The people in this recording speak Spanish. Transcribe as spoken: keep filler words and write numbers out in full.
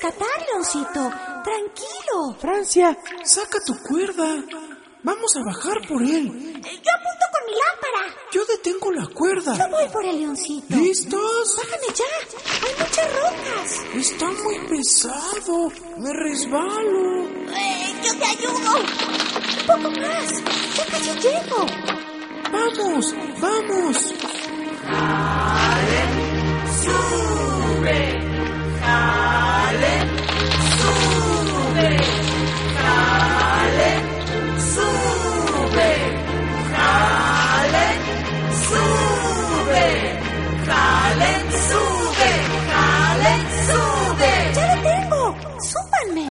rescatar, Leoncito. Tranquilo. Francia, saca tu cuerda. Vamos a bajar por él. Yo apunto con mi lámpara. Yo detengo la cuerda. Yo voy por el Leoncito. ¿Listos? Bájame ya. Hay muchas rocas. Está muy pesado. Me resbalo. Eh, yo te ayudo. Un poco más. Ya casi llego. Vamos, vamos. ¡Sí!